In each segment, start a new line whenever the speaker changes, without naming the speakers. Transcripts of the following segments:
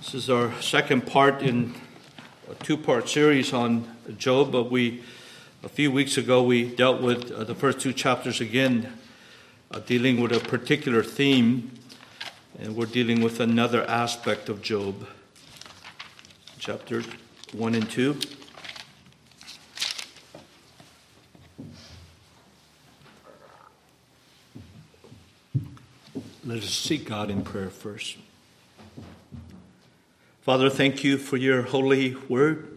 This is our second part in a two-part series on Job, but a few weeks ago we dealt with the first two chapters again, dealing with a particular theme, and we're dealing with another aspect of Job. Chapter 1 and 2. Let us seek God in prayer first. Father, thank you for your holy word.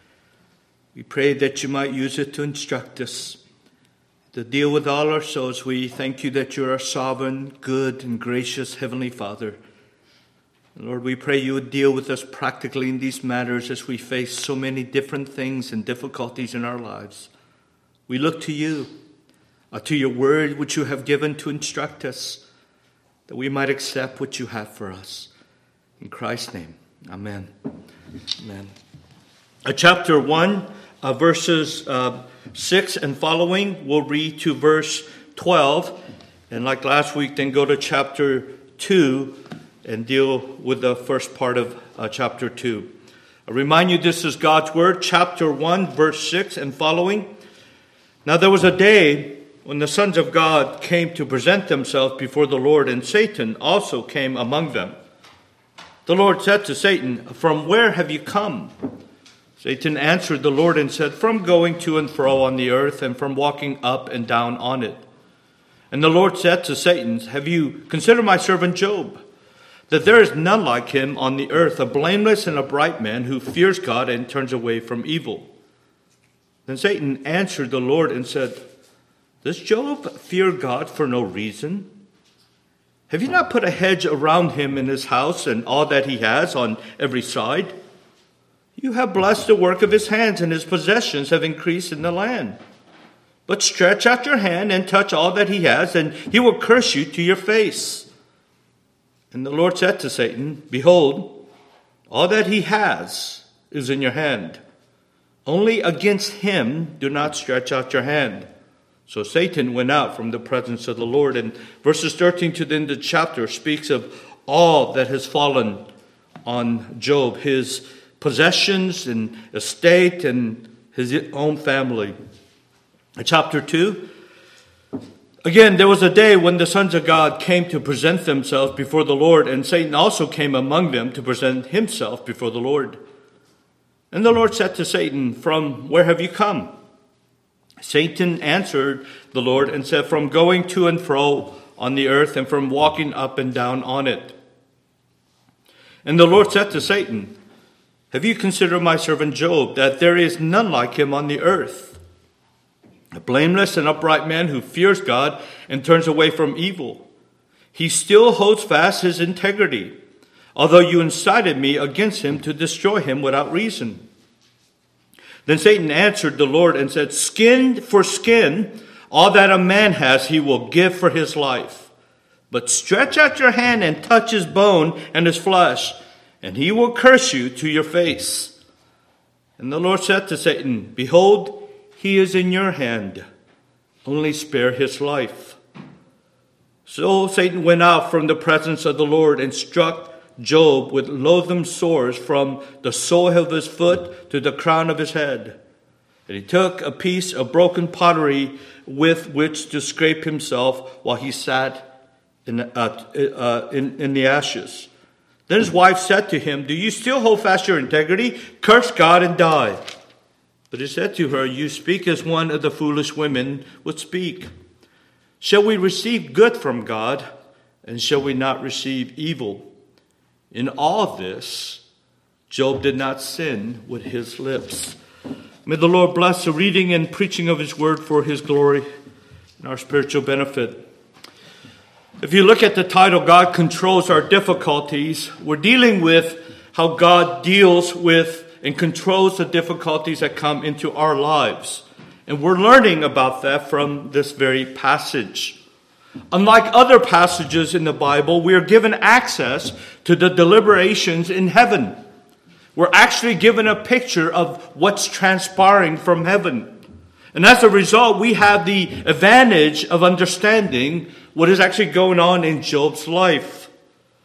We pray that you might use it to instruct us, to deal with all our souls. We thank you that you're a sovereign, good, and gracious Heavenly Father. And Lord, we pray you would deal with us practically in these matters as we face so many different things and difficulties in our lives. We look to you, to your word which you have given to instruct us, that we might accept what you have for us. In Christ's name. Amen. Amen. Chapter 1, verses 6 and following, we'll read to verse 12. And like last week, then go to chapter 2 and deal with the first part of chapter 2. I remind you, this is God's word, chapter 1, verse 6 and following. Now there was a day when the sons of God came to present themselves before the Lord, and Satan also came among them. The Lord said to Satan, "From where have you come?" Satan answered the Lord and said, "From going to and fro on the earth, and from walking up and down on it." And the Lord said to Satan, "Have you considered my servant Job, that there is none like him on the earth, a blameless and upright man who fears God and turns away from evil?" Then Satan answered the Lord and said, "Does Job fear God for no reason? Have you not put a hedge around him in his house and all that he has on every side? You have blessed the work of his hands, and his possessions have increased in the land. But stretch out your hand and touch all that he has, and he will curse you to your face." And the Lord said to Satan, "Behold, all that he has is in your hand. Only against him do not stretch out your hand." So Satan went out from the presence of the Lord. And verses 13 to the end of the chapter speaks of all that has fallen on Job, his possessions and estate and his own family. In chapter 2, again, there was a day when the sons of God came to present themselves before the Lord, and Satan also came among them to present himself before the Lord. And the Lord said to Satan, "From where have you come?" Satan answered the Lord and said, "From going to and fro on the earth, and from walking up and down on it." And the Lord said to Satan, "Have you considered my servant Job, that there is none like him on the earth, a blameless and upright man who fears God and turns away from evil? He still holds fast his integrity, although you incited me against him to destroy him without reason." Then Satan answered the Lord and said, "Skin for skin, all that a man has he will give for his life. But stretch out your hand and touch his bone and his flesh, and he will curse you to your face." And the Lord said to Satan, "Behold, he is in your hand. Only spare his life." So Satan went out from the presence of the Lord and struck Job with loathsome sores from the sole of his foot to the crown of his head. And he took a piece of broken pottery with which to scrape himself while he sat in the ashes. Then his wife said to him, "Do you still hold fast your integrity? Curse God and die." But he said to her, "You speak as one of the foolish women would speak. Shall we receive good from God, and shall we not receive evil?" In all this, Job did not sin with his lips. May the Lord bless the reading and preaching of his word for his glory and our spiritual benefit. If you look at the title, God Controls Our Difficulties, we're dealing with how God deals with and controls the difficulties that come into our lives. And we're learning about that from this very passage. Unlike other passages in the Bible, we are given access to the deliberations in heaven. We're actually given a picture of what's transpiring from heaven. And as a result, we have the advantage of understanding what is actually going on in Job's life.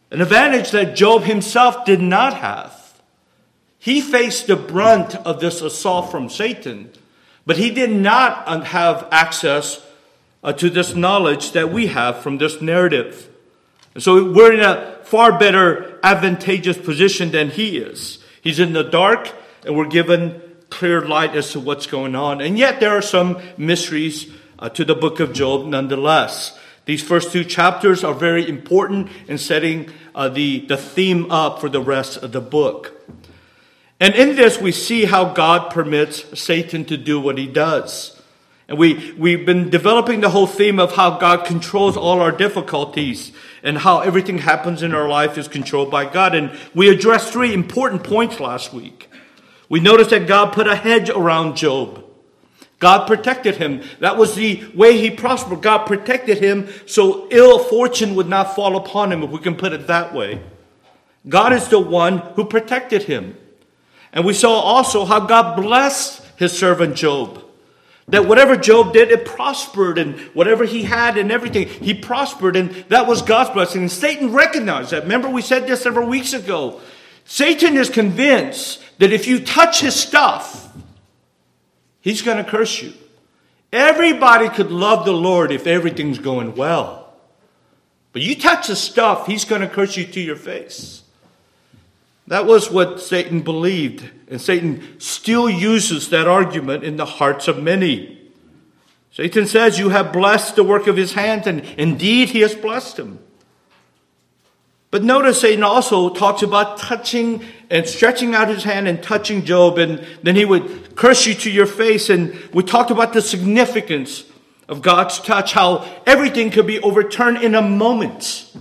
An advantage that Job himself did not have. He faced the brunt of this assault from Satan, but he did not have access to this knowledge that we have from this narrative. And so we're in a far better advantageous position than he is. He's in the dark, and we're given clear light as to what's going on. And yet there are some mysteries to the book of Job nonetheless. These first 2 chapters are very important in setting the theme up for the rest of the book. And in this, we see how God permits Satan to do what he does. And we've been developing the whole theme of how God controls all our difficulties and how everything happens in our life is controlled by God. And we addressed 3 important points last week. We noticed that God put a hedge around Job. God protected him. That was the way he prospered. God protected him so ill fortune would not fall upon him, if we can put it that way. God is the one who protected him. And we saw also how God blessed his servant Job. That whatever Job did, it prospered, and whatever he had and everything, he prospered, and that was God's blessing. And Satan recognized that. Remember, we said this several weeks ago. Satan is convinced that if you touch his stuff, he's going to curse you. Everybody could love the Lord if everything's going well. But you touch his stuff, he's going to curse you to your face. That was what Satan believed. And Satan still uses that argument in the hearts of many. Satan says, you have blessed the work of his hands, and indeed he has blessed him. But notice Satan also talks about touching and stretching out his hand and touching Job, and then he would curse you to your face. And we talked about the significance of God's touch, how everything could be overturned in a moment.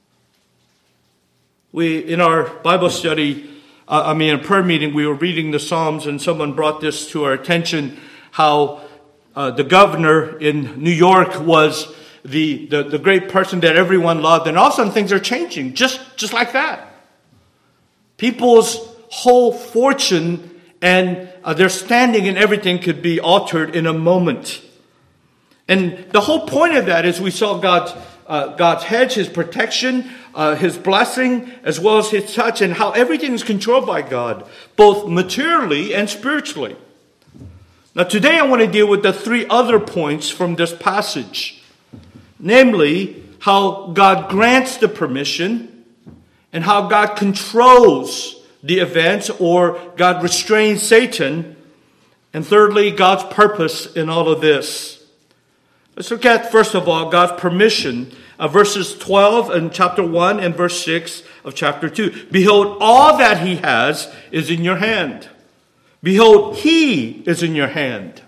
In our Bible study, in a prayer meeting, we were reading the Psalms, and someone brought this to our attention, how the governor in New York was the great person that everyone loved, and all of a sudden things are changing, just like that. People's whole fortune and their standing and everything could be altered in a moment. And the whole point of that is we saw God's hedge, his protection, his blessing, as well as his touch, and how everything is controlled by God, both materially and spiritually. Now today I want to deal with the 3 other points from this passage. Namely, how God grants the permission, and how God controls the events, or God restrains Satan. And thirdly, God's purpose in all of this. Let's look at, first of all, God's permission. Verses 12 in chapter 1 and verse 6 of chapter 2. Behold, all that he has is in your hand. Behold, he is in your hand.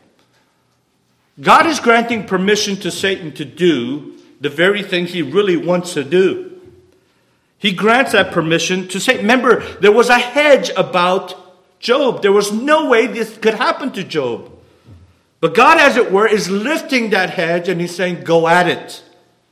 God is granting permission to Satan to do the very thing he really wants to do. He grants that permission to Satan. Remember, there was a hedge about Job. There was no way this could happen to Job. But God, as it were, is lifting that hedge, and he's saying, go at it.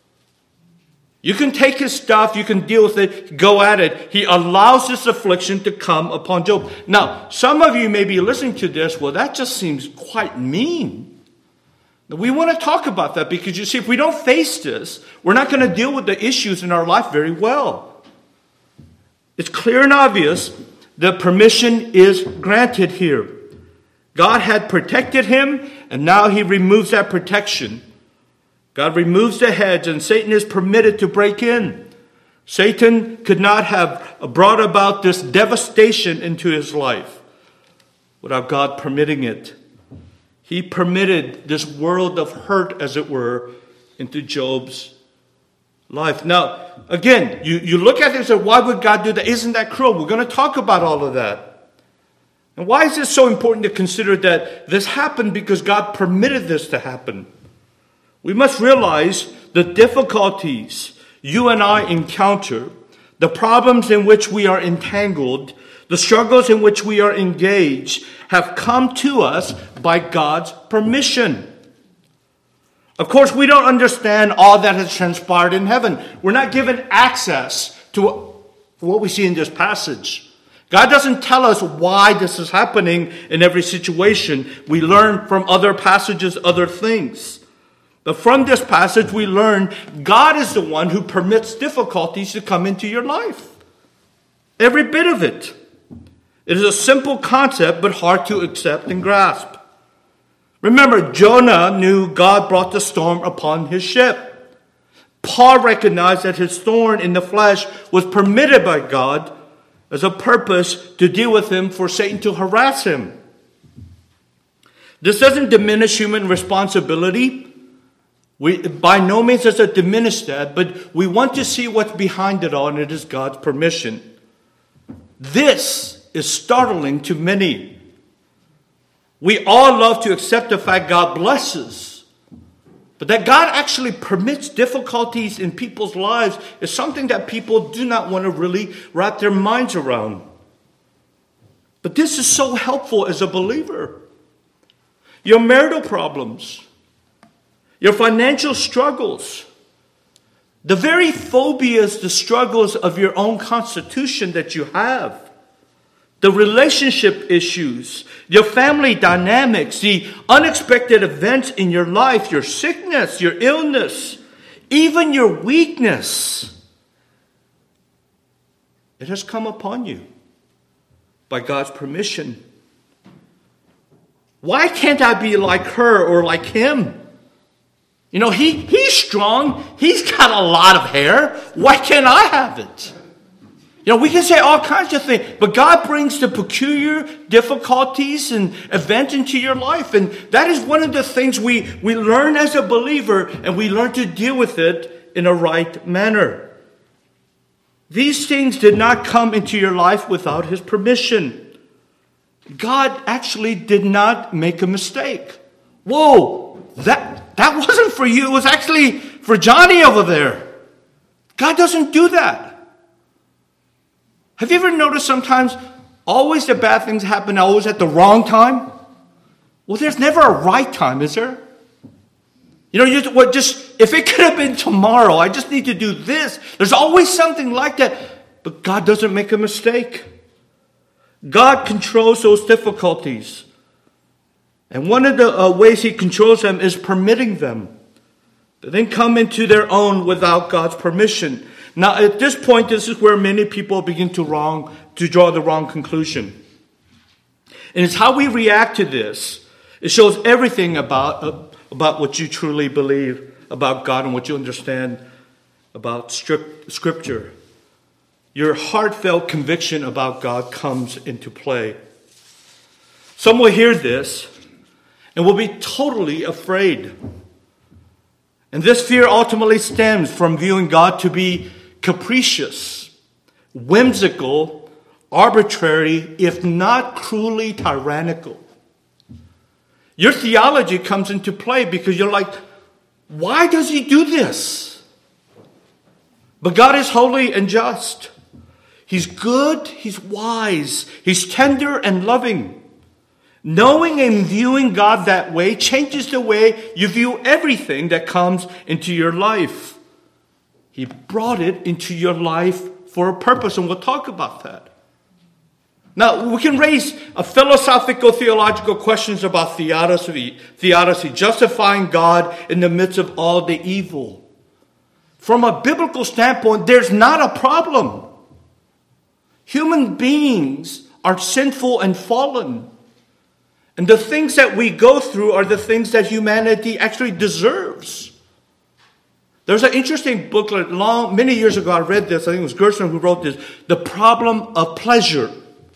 You can take his stuff, you can deal with it, go at it. He allows this affliction to come upon Job. Now, some of you may be listening to this, well, that just seems quite mean. Now, we want to talk about that, because you see, if we don't face this, we're not going to deal with the issues in our life very well. It's clear and obvious that permission is granted here. God had protected him, and now he removes that protection. God removes the hedge, and Satan is permitted to break in. Satan could not have brought about this devastation into his life without God permitting it. He permitted this world of hurt, as it were, into Job's life. Now, again, you look at this and say, why would God do that? Isn't that cruel? We're going to talk about all of that. And why is this so important to consider that this happened because God permitted this to happen? We must realize the difficulties you and I encounter, the problems in which we are entangled, the struggles in which we are engaged, have come to us by God's permission. Of course, we don't understand all that has transpired in heaven. We're not given access to what we see in this passage. God doesn't tell us why this is happening in every situation. We learn from other passages, other things. But from this passage we learn God is the one who permits difficulties to come into your life. Every bit of it. It is a simple concept, but hard to accept and grasp. Remember, Jonah knew God brought the storm upon his ship. Paul recognized that his thorn in the flesh was permitted by God as a purpose to deal with him, for Satan to harass him. This doesn't diminish human responsibility. By no means does it diminish that, but we want to see what's behind it all, and it is God's permission. This is startling to many. We all love to accept the fact God blesses, but that God actually permits difficulties in people's lives is something that people do not want to really wrap their minds around. But this is so helpful as a believer. Your marital problems, your financial struggles, the very phobias, the struggles of your own constitution that you have, the relationship issues, your family dynamics, the unexpected events in your life, your sickness, your illness, even your weakness, it has come upon you by God's permission. Why can't I be like her or like him? You know, he's strong. He's got a lot of hair. Why can't I have it? You know, we can say all kinds of things, but God brings the peculiar difficulties and events into your life. And that is one of the things we learn as a believer, and we learn to deal with it in a right manner. These things did not come into your life without his permission. God actually did not make a mistake. Whoa, that wasn't for you. It was actually for Johnny over there. God doesn't do that. Have you ever noticed sometimes always the bad things happen always at the wrong time? Well, there's never a right time, is there? You know, if it could have been tomorrow, I just need to do this. There's always something like that. But God doesn't make a mistake. God controls those difficulties. And one of the ways he controls them is permitting them to then come into their own without God's permission. Now, at this point, this is where many people begin to draw the wrong conclusion. And it's how we react to this. It shows everything about what you truly believe about God and what you understand about Scripture. Your heartfelt conviction about God comes into play. Some will hear this and will be totally afraid. And this fear ultimately stems from viewing God to be capricious, whimsical, arbitrary, if not cruelly tyrannical. Your theology comes into play because you're like, why does he do this? But God is holy and just. He's good, he's wise, he's tender and loving. Knowing and viewing God that way changes the way you view everything that comes into your life. He brought it into your life for a purpose, and we'll talk about that. Now, we can raise philosophical, theological questions about theodicy, justifying God in the midst of all the evil. From a biblical standpoint, there's not a problem. Human beings are sinful and fallen. And the things that we go through are the things that humanity actually deserves. There's an interesting booklet many years ago. I read this. I think it was Gerson who wrote this. The Problem of Pleasure.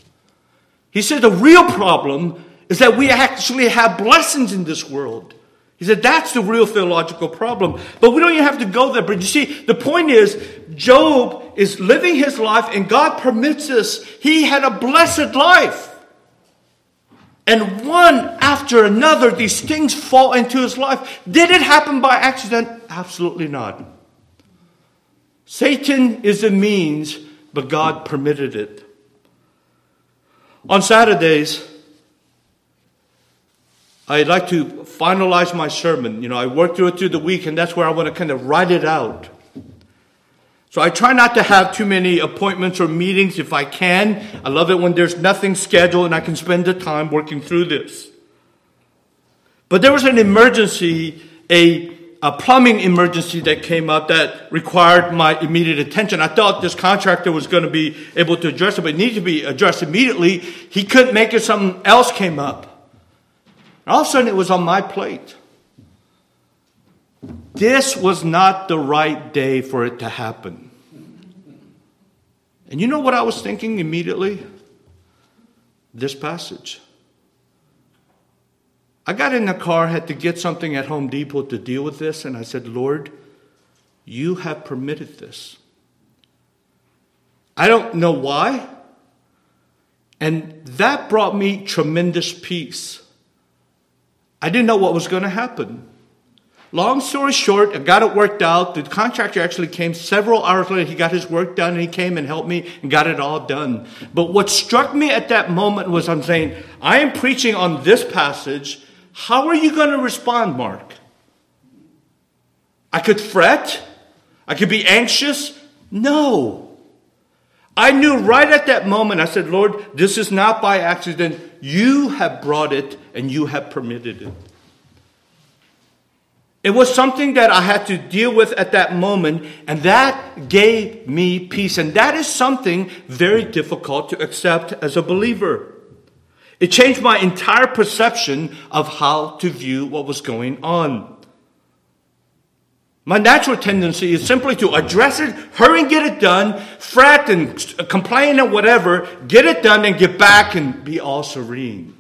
He said the real problem is that we actually have blessings in this world. He said that's the real theological problem. But we don't even have to go there. But you see, the point is, Job is living his life and God permits this. He had a blessed life. And one after another, these things fall into his life. Did it happen by accident? Absolutely not. Satan is a means, but God permitted it. On Saturdays, I like to finalize my sermon. You know, I work through it through the week, and that's where I want to kind of write it out. So I try not to have too many appointments or meetings if I can. I love it when there's nothing scheduled and I can spend the time working through this. But there was an emergency. A a plumbing emergency that came up that required my immediate attention. I thought this contractor was going to be able to address it, but it needed to be addressed immediately. He couldn't make it. Something else came up. And all of a sudden, it was on my plate. This was not the right day for it to happen. And you know what I was thinking immediately? This passage. I got in the car, had to get something at Home Depot to deal with this, and I said, Lord, you have permitted this. I don't know why. And that brought me tremendous peace. I didn't know what was going to happen. Long story short, I got it worked out. The contractor actually came several hours later. He got his work done, and he came and helped me and got it all done. But what struck me at that moment was I'm saying, I am preaching on this passage. How are you going to respond, Mark? I could fret. I could be anxious. No. I knew right at that moment, I said, Lord, this is not by accident. You have brought it and you have permitted it. It was something that I had to deal with at that moment, and that gave me peace. And that is something very difficult to accept as a believer. It changed my entire perception of how to view what was going on. My natural tendency is simply to address it, hurry and get it done, fret and complain and whatever, get it done and get back and be all serene.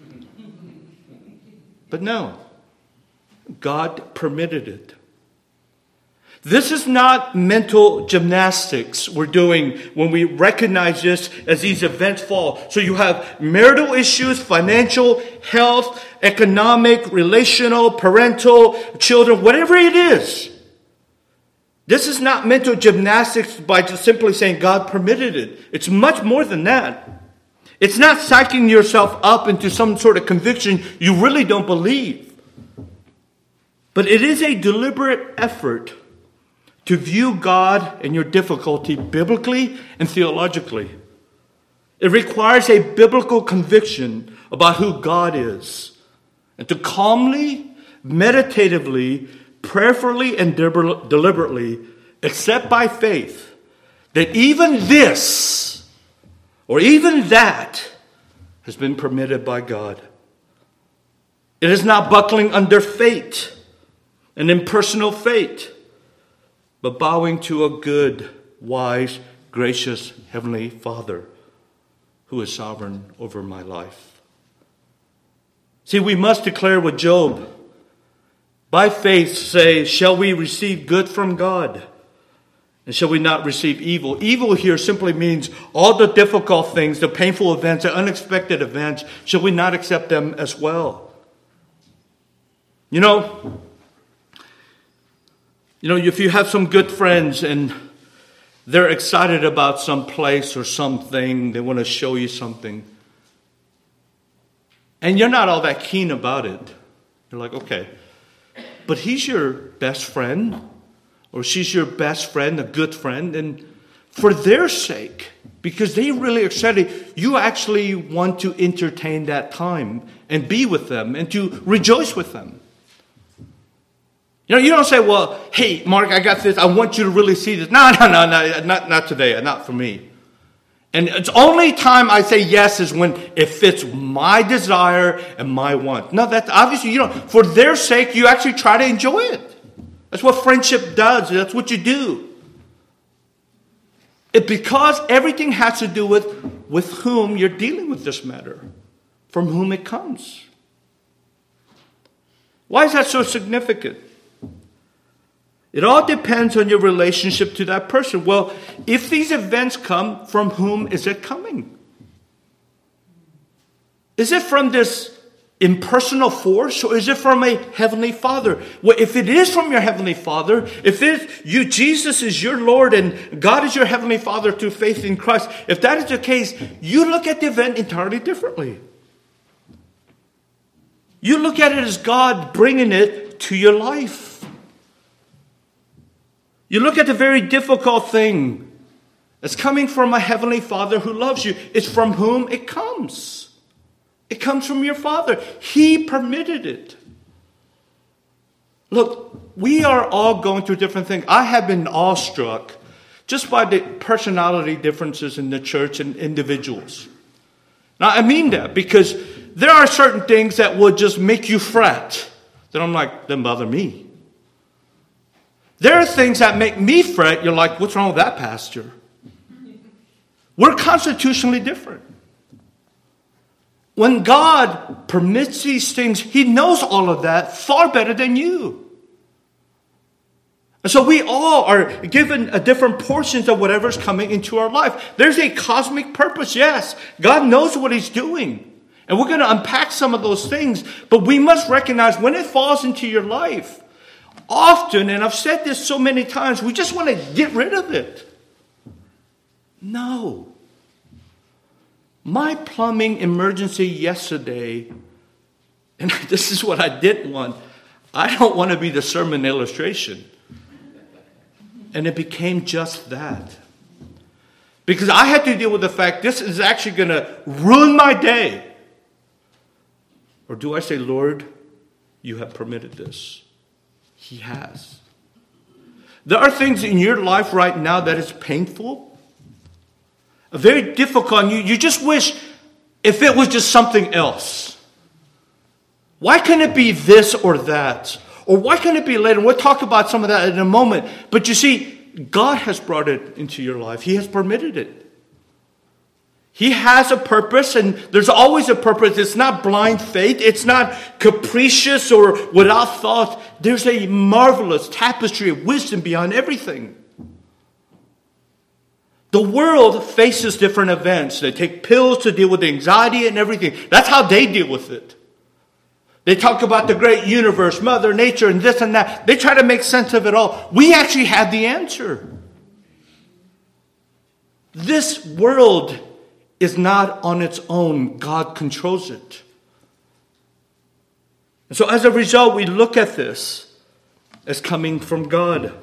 But no. God permitted it. This is not mental gymnastics we're doing when we recognize this as these events fall. So you have marital issues, financial, health, economic, relational, parental, children, whatever it is. This is not mental gymnastics by just simply saying God permitted it. It's much more than that. It's not psyching yourself up into some sort of conviction you really don't believe. But it is a deliberate effort to view God and your difficulty biblically and theologically. It requires a biblical conviction about who God is. And to calmly, meditatively, prayerfully, and deliberately accept by faith that even this or even that has been permitted by God. It is not buckling under fate, an impersonal fate, but bowing to a good, wise, gracious Heavenly Father who is sovereign over my life. See, we must declare with Job, by faith say, shall we receive good from God? And shall we not receive evil? Evil here simply means all the difficult things, the painful events, the unexpected events, shall we not accept them as well? You know, if you have some good friends and they're excited about some place or something, they want to show you something, and you're not all that keen about it, you're like, okay, but he's your best friend, or she's your best friend, a good friend, and for their sake, because they really are excited, you actually want to entertain that time and be with them and to rejoice with them. You don't say, well, hey, Mark, I got this. I want you to really see this. No, not today. Not for me. And it's only time I say yes is when it fits my desire and my want. No, that's obviously, for their sake, you actually try to enjoy it. That's what friendship does. That's what you do. Because everything has to do with whom you're dealing with this matter, from whom it comes. Why is that so significant? It all depends on your relationship to that person. Well, if these events come, from whom is it coming? Is it from this impersonal force, or is it from a Heavenly Father? Well, if it is from your Heavenly Father, if Jesus is your Lord and God is your Heavenly Father through faith in Christ, if that is the case, you look at the event entirely differently. You look at it as God bringing it to your life. You look at the very difficult thing as coming from a Heavenly Father who loves you. It's from whom it comes. It comes from your Father. He permitted it. Look, we are all going through different things. I have been awestruck just by the personality differences in the church and individuals. Now, I mean that because there are certain things that would just make you fret. That I'm like, doesn't bother me. There are things that make me fret. You're like, what's wrong with that, pastor? We're constitutionally different. When God permits these things, He knows all of that far better than you. And so we all are given a different portions of whatever's coming into our life. There's a cosmic purpose, yes. God knows what He's doing. And we're going to unpack some of those things. But we must recognize when it falls into your life, often, and I've said this so many times, we just want to get rid of it. No. My plumbing emergency yesterday, and this is what I didn't want. I don't want to be the sermon illustration. And it became just that. Because I had to deal with the fact this is actually going to ruin my day. Or do I say, Lord, you have permitted this? He has. There are things in your life right now that is painful. Very difficult. You just wish if it was just something else. Why can't it be this or that? Or why can't it be later? We'll talk about some of that in a moment. But you see, God has brought it into your life. He has permitted it. He has a purpose, and there's always a purpose. It's not blind faith. It's not capricious or without thought. There's a marvelous tapestry of wisdom beyond everything. The world faces different events. They take pills to deal with anxiety and everything. That's how they deal with it. They talk about the great universe, Mother Nature, and this and that. They try to make sense of it all. We actually have the answer. This world is not on its own. God controls it. And so as a result, we look at this as coming from God.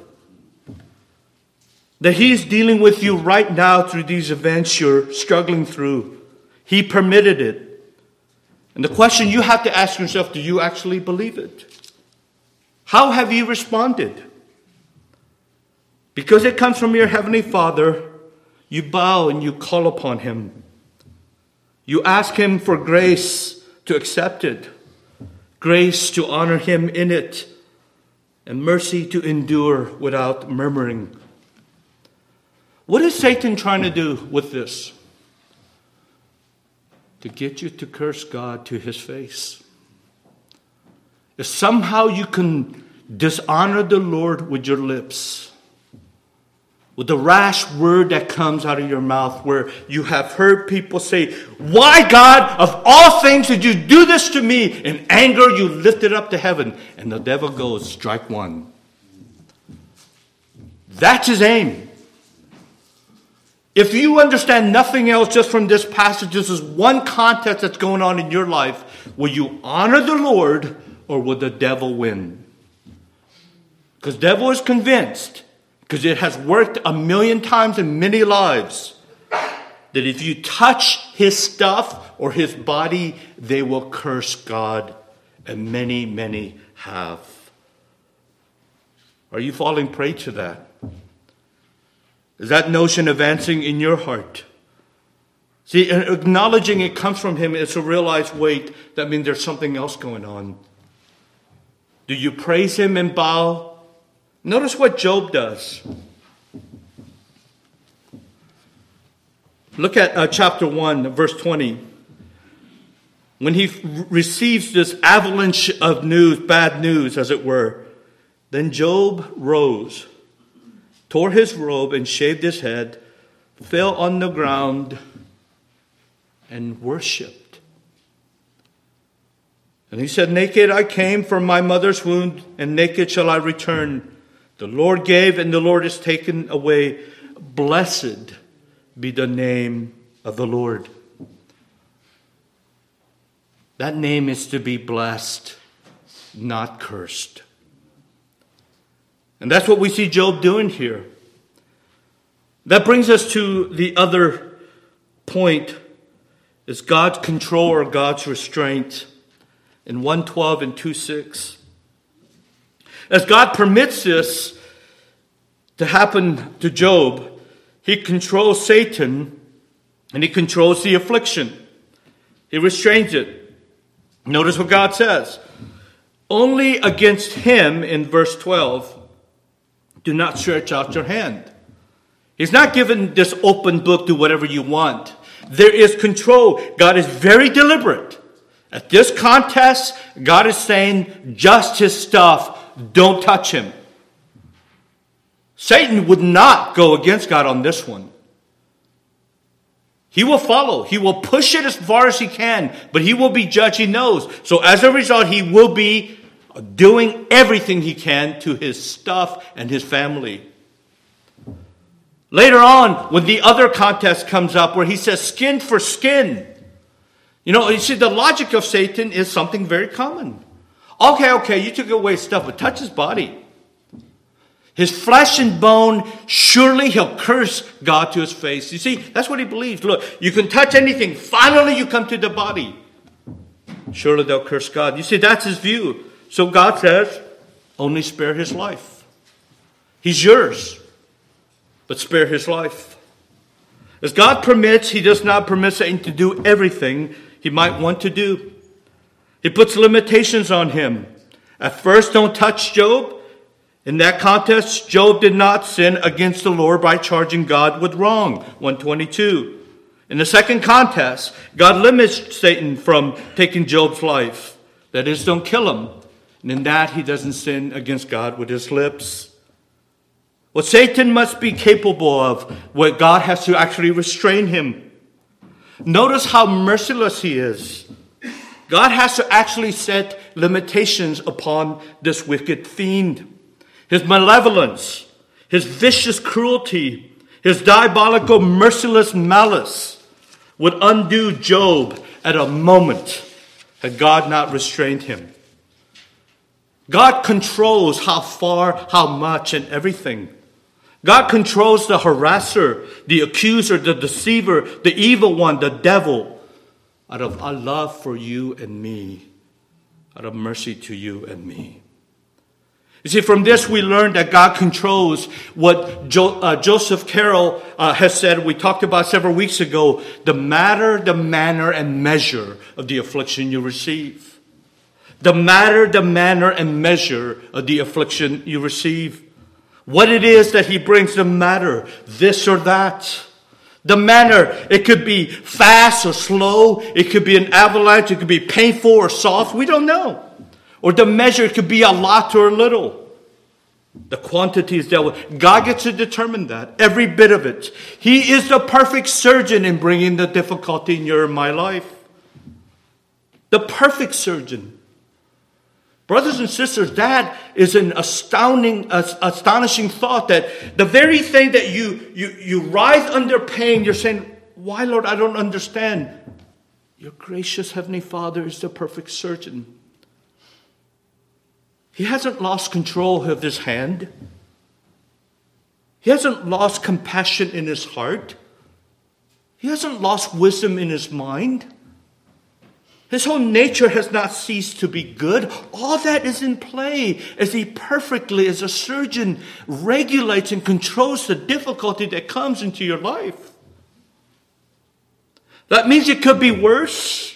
That He's dealing with you right now through these events you're struggling through. He permitted it. And the question you have to ask yourself, do you actually believe it? How have you responded? Because it comes from your Heavenly Father, you bow and you call upon Him. You ask Him for grace to accept it, grace to honor Him in it, and mercy to endure without murmuring. What is Satan trying to do with this? To get you to curse God to His face. If somehow you can dishonor the Lord with your lips, with the rash word that comes out of your mouth, where you have heard people say, why, God, of all things did you do this to me? In anger you lift it up to heaven. And the devil goes, strike one. That's his aim. If you understand nothing else just from this passage, this is one context that's going on in your life. Will you honor the Lord or will the devil win? Because the devil is convinced, because it has worked 1,000,000 times in many lives, that if you touch his stuff or his body, they will curse God. And many, many have. Are you falling prey to that? Is that notion advancing in your heart? See, acknowledging it comes from him is to realize, wait, that means there's something else going on. Do you praise him and bow? Notice what Job does. Look at chapter 1, verse 20. When he receives this avalanche of news, bad news as it were, then Job rose, tore his robe and shaved his head, fell on the ground and worshipped. And he said, naked I came from my mother's womb, and naked shall I return. The Lord gave, and the Lord is taken away. Blessed be the name of the Lord. That name is to be blessed, not cursed. And that's what we see Job doing here. That brings us to the other point, is God's control or God's restraint in 1:12 and 2:6. As God permits this to happen to Job, he controls Satan and he controls the affliction. He restrains it. Notice what God says. Only against him, in verse 12, do not stretch out your hand. He's not given this open book, do whatever you want. There is control. God is very deliberate. At this contest, God is saying, just his stuff, don't touch him. Satan would not go against God on this one. He will follow. He will push it as far as he can, but he will be judged, he knows. So as a result, he will be doing everything he can to his stuff and his family. Later on, when the other contest comes up where he says skin for skin, you see, the logic of Satan is something very common. Okay, you took away stuff, but touch his body. His flesh and bone, surely he'll curse God to his face. You see, that's what he believes. Look, you can touch anything. Finally, you come to the body. Surely they'll curse God. You see, that's his view. So God says, only spare his life. He's yours, but spare his life. As God permits, he does not permit Satan to do everything he might want to do. He puts limitations on him. At first, don't touch Job. In that contest, Job did not sin against the Lord by charging God with wrong. 122. In the second contest, God limits Satan from taking Job's life. That is, don't kill him. And in that, he doesn't sin against God with his lips. What Satan must be capable of, what God has to actually restrain him. Notice how merciless he is. God has to actually set limitations upon this wicked fiend. His malevolence, his vicious cruelty, his diabolical, merciless malice would undo Job at a moment had God not restrained him. God controls how far, how much, and everything. God controls the harasser, the accuser, the deceiver, the evil one, the devil, out of a love for you and me, out of mercy to you and me. You see, from this we learn that God controls what Joseph Carroll has said, we talked about several weeks ago, the matter, the manner, and measure of the affliction you receive. The matter, the manner, and measure of the affliction you receive. What it is that he brings, the matter, this or that. The manner, it could be fast or slow. It could be an avalanche. It could be painful or soft. We don't know. Or the measure, it could be a lot or a little. The quantity is dealt with. God gets to determine that, every bit of it. He is the perfect surgeon in bringing the difficulty in your and my life. The perfect surgeon. Brothers and sisters, that is an astonishing thought, that the very thing that you writhe under pain, you're saying, why, Lord, I don't understand. Your gracious Heavenly Father is the perfect surgeon. He hasn't lost control of his hand. He hasn't lost compassion in his heart. He hasn't lost wisdom in his mind. His whole nature has not ceased to be good. All that is in play as he perfectly, as a surgeon, regulates and controls the difficulty that comes into your life. That means it could be worse,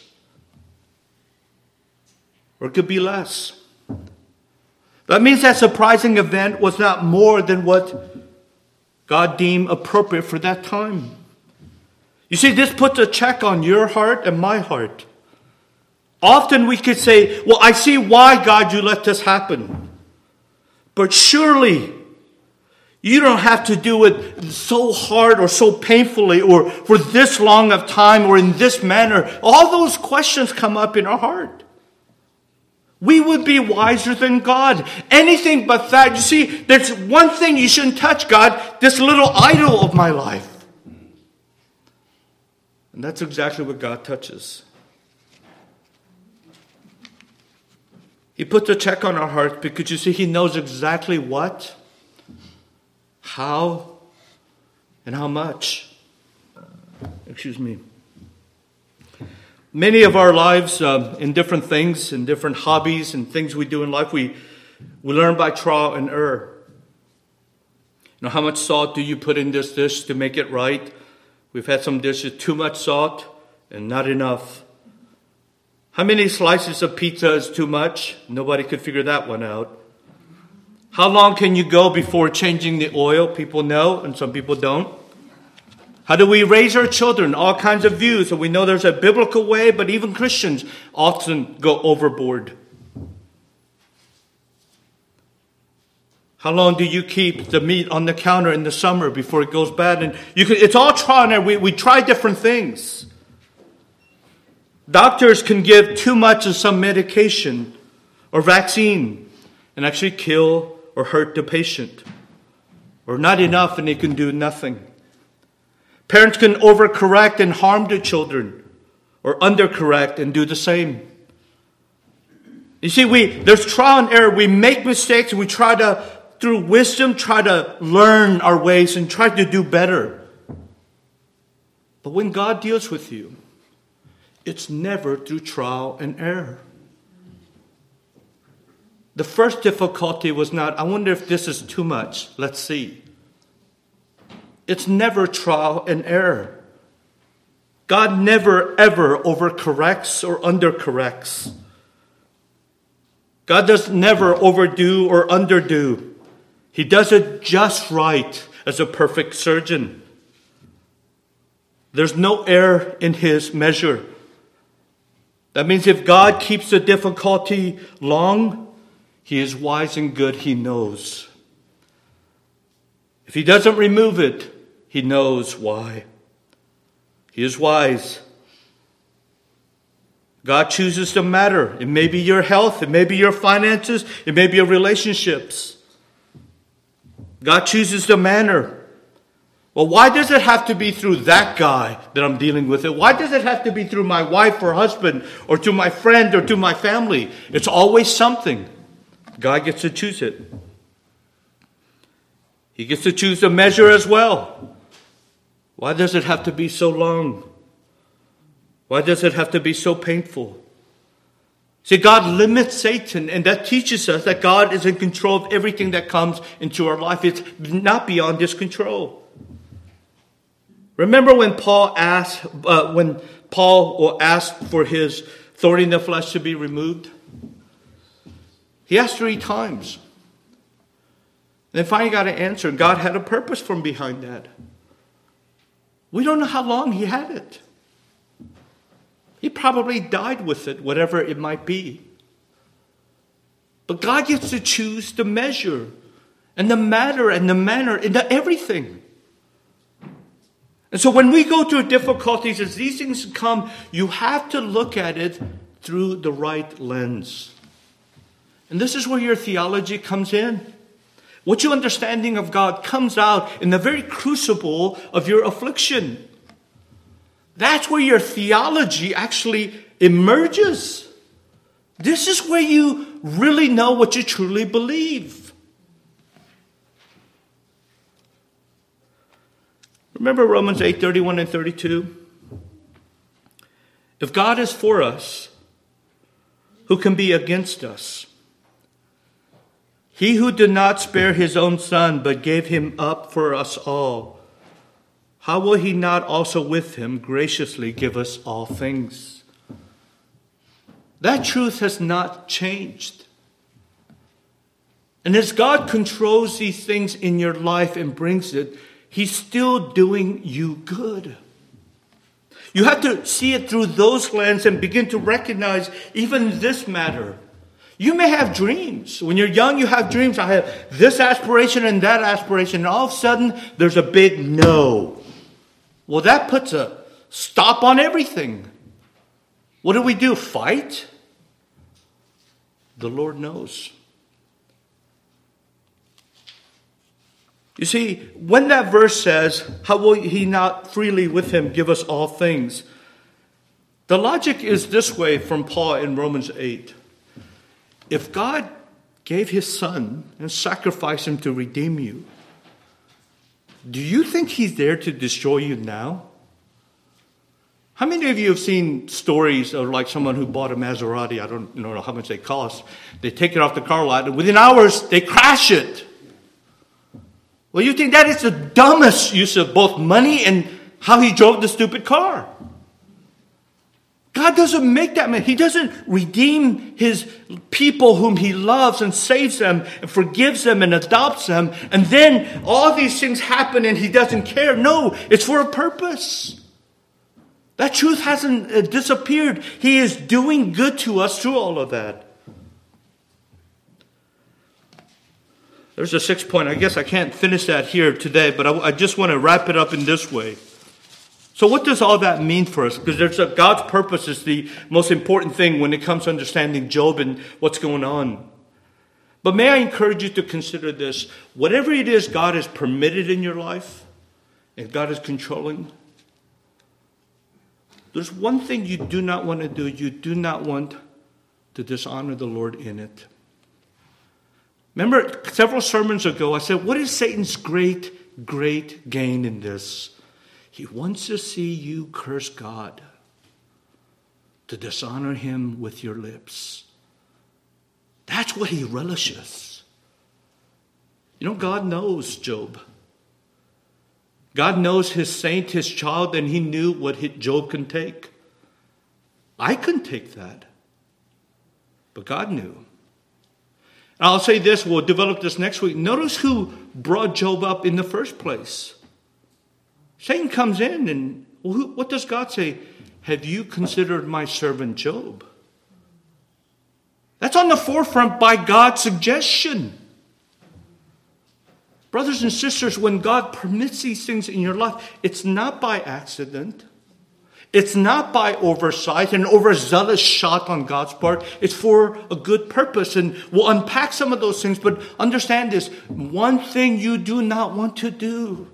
or it could be less. That means that surprising event was not more than what God deemed appropriate for that time. You see, this puts a check on your heart and my heart. Often we could say, well, I see why, God, you let this happen. But surely you don't have to do it so hard or so painfully or for this long of time or in this manner. All those questions come up in our heart. We would be wiser than God. Anything but that. You see, there's one thing you shouldn't touch, God, this little idol of my life. And that's exactly what God touches. He puts a check on our hearts because, you see, he knows exactly what, how, and how much. Many of our lives, in different things, in different hobbies and things we do in life, we We learn by trial and error. You know, how much salt do you put in this dish to make it right? We've had some dishes, too much salt and not enough. How many slices of pizza is too much? Nobody could figure that one out. How long can you go before changing the oil? People know and some people don't. How do we raise our children? All kinds of views. And we know there's a biblical way, but even Christians often go overboard. How long do you keep the meat on the counter in the summer before it goes bad? And it's all trial and error. We try different things. Doctors can give too much of some medication or vaccine and actually kill or hurt the patient. Or not enough and they can do nothing. Parents can overcorrect and harm their children, or undercorrect and do the same. You see, there's trial and error. We make mistakes and we try to, through wisdom, try to learn our ways and try to do better. But when God deals with you, it's never through trial and error. The first difficulty was not, I wonder if this is too much. Let's see. It's never trial and error. God never, ever overcorrects or undercorrects. God does never overdo or underdo. He does it just right as a perfect surgeon. There's no error in his measure. That means if God keeps the difficulty long, he is wise and good, he knows. If he doesn't remove it, he knows why. He is wise. God chooses the matter. It may be your health. It may be your finances. It may be your relationships. God chooses the manner. Well, why does it have to be through that guy that I'm dealing with it? Why does it have to be through my wife or husband or to my friend or to my family? It's always something. God gets to choose it. He gets to choose the measure as well. Why does it have to be so long? Why does it have to be so painful? See, God limits Satan, and that teaches us that God is in control of everything that comes into our life. It's not beyond his control. Remember when Paul asked for his thorn in the flesh to be removed? He asked 3 times. And then finally got an answer. And God had a purpose from behind that. We don't know how long he had it. He probably died with it, whatever it might be. But God gets to choose the measure and the matter and the manner and everything. And so when we go through difficulties, as these things come, you have to look at it through the right lens. And this is where your theology comes in. What your understanding of God comes out in the very crucible of your affliction. That's where your theology actually emerges. This is where you really know what you truly believe. Remember Romans 8:31 and 32? If God is for us, who can be against us? He who did not spare his own son, but gave him up for us all, how will he not also with him graciously give us all things? That truth has not changed. And as God controls these things in your life and brings it, he's still doing you good. You have to see it through those lenses and begin to recognize even this matter. You may have dreams. When you're young, you have dreams. I have this aspiration and that aspiration. And all of a sudden, there's a big no. Well, that puts a stop on everything. What do? Fight? The Lord knows. You see, when that verse says, how will he not freely with him give us all things? The logic is this way from Paul in Romans 8. If God gave his son and sacrificed him to redeem you, do you think he's there to destroy you now? How many of you have seen stories of like someone who bought a Maserati? I don't know how much they cost. They take it off the car lot, and within hours, they crash it. Well, you think that is the dumbest use of both money and how he drove the stupid car. God doesn't make that man. He doesn't redeem his people whom he loves and saves them and forgives them and adopts them. And then all these things happen and he doesn't care. No, it's for a purpose. That truth hasn't disappeared. He is doing good to us through all of that. There's a 6th point. I guess I can't finish that here today, but I just want to wrap it up in this way. So what does all that mean for us? Because God's purpose is the most important thing when it comes to understanding Job and what's going on. But may I encourage you to consider this. Whatever it is God has permitted in your life, and God is controlling, there's one thing you do not want to do. You do not want to dishonor the Lord in it. Remember, several sermons ago, I said, what is Satan's great gain in this? He wants to see you curse God, to dishonor him with your lips. That's what he relishes. You know, God knows Job. God knows his saint, his child, and he knew what Job can take. I couldn't take that. But God knew. And I'll say this, we'll develop this next week. Notice who brought Job up in the first place. Satan comes in and what does God say? Have you considered my servant Job? That's on the forefront by God's suggestion. Brothers and sisters, when God permits these things in your life, it's not by accident. It's not by oversight, an overzealous shot on God's part. It's for a good purpose. And we'll unpack some of those things, but understand this. One thing you do not want to do.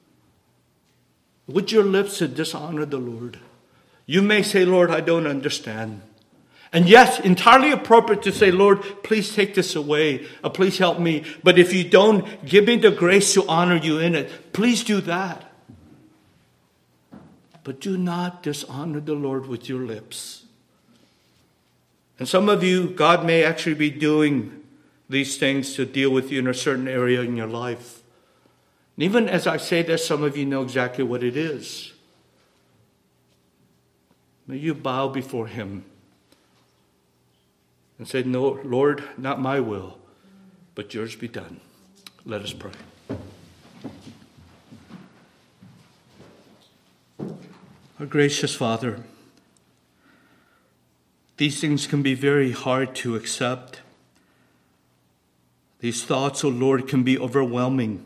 With your lips to dishonor the Lord. You may say, Lord, I don't understand. And yes, entirely appropriate to say, Lord, please take this away. Please help me. But if you don't, give me the grace to honor you in it. Please do that. But do not dishonor the Lord with your lips. And some of you, God may actually be doing these things to deal with you in a certain area in your life. And even as I say this, some of you know exactly what it is. May you bow before him and say, no, Lord, not my will, but yours be done. Let us pray. Our gracious Father, these things can be very hard to accept. These thoughts, O Lord, can be overwhelming.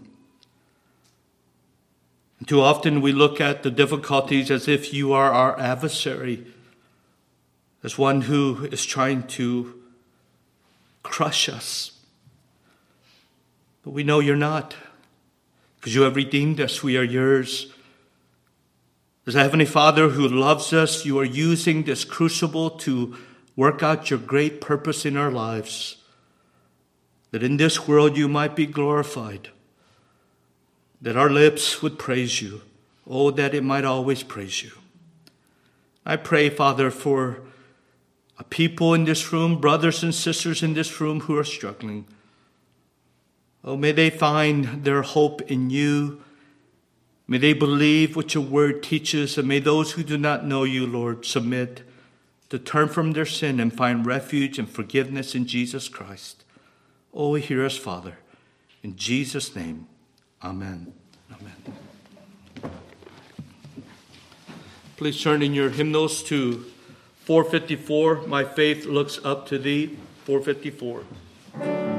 And too often we look at the difficulties as if you are our adversary, as one who is trying to crush us. But we know you're not, because you have redeemed us. We are yours. As a Heavenly Father who loves us, you are using this crucible to work out your great purpose in our lives, that in this world you might be glorified, that our lips would praise you. Oh, that it might always praise you. I pray, Father, for people in this room, brothers and sisters in this room who are struggling. Oh, may they find their hope in you. May they believe what your word teaches, and may those who do not know you, Lord, submit to turn from their sin and find refuge and forgiveness in Jesus Christ. Oh, hear us, Father. In Jesus' name, amen. Amen. Please turn in your hymnals to 454. My faith looks up to thee. 454.